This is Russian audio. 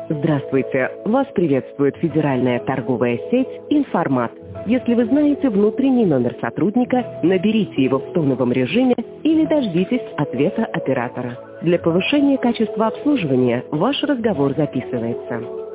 Здравствуйте! Вас приветствует федеральная торговая сеть «Информат». Если вы знаете внутренний номер сотрудника, наберите его в тоновом режиме или дождитесь ответа оператора. Для повышения качества обслуживания ваш разговор записывается.